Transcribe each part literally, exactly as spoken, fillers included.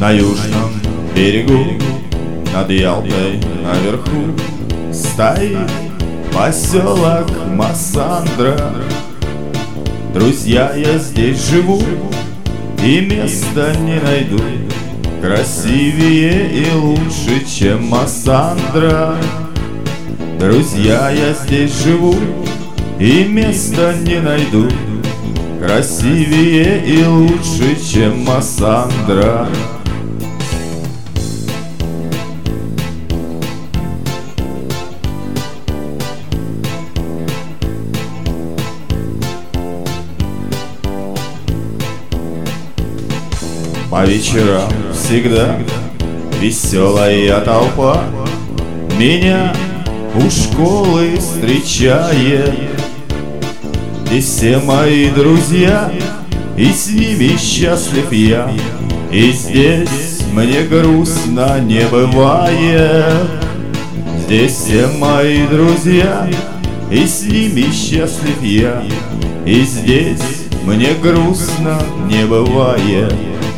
На южном берегу, над Ялтой наверху, стоит поселок Массандра. Друзья, я здесь живу и места не найду красивее и лучше, чем Массандра. Друзья, я здесь живу и места не найду красивее и лучше, чем Массандра. По вечерам всегда веселая толпа меня у школы встречает. И все мои друзья, и с ними счастлив я, и здесь мне грустно не бывает. Здесь все мои друзья, и с ними счастлив я, и здесь мне грустно не бывает.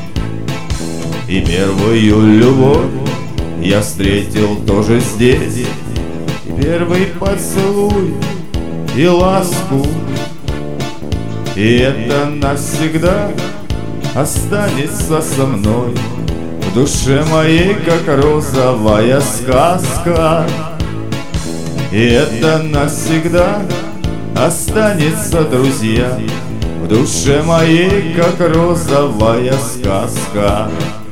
И первую любовь я встретил тоже здесь, и первый поцелуй и ласку, и это навсегда останется со мной в душе моей, как розовая сказка. И это навсегда останется, друзья, в душе моей, как розовая сказка.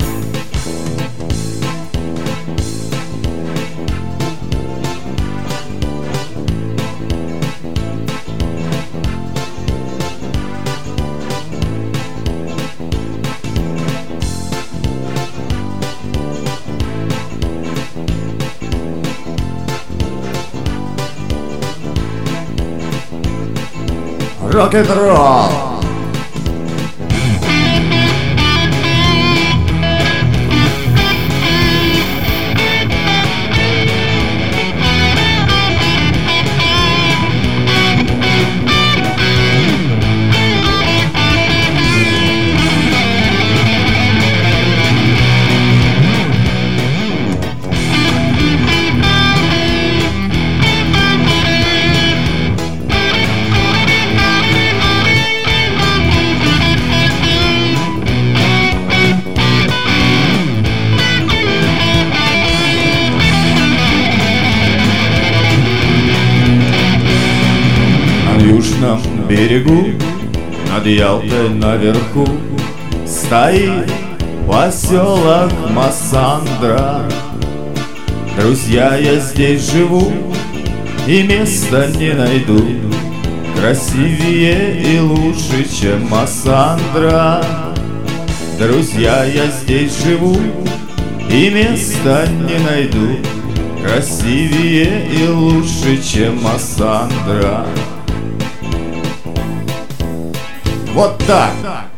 Рок-н-ролл! На южном берегу, над Ялтой наверху, стоит поселок Массандра. Друзья, я здесь живу и места не найду красивее и лучше, чем Массандра. Друзья, я здесь живу и места не найду красивее и лучше, чем Массандра. Вот так!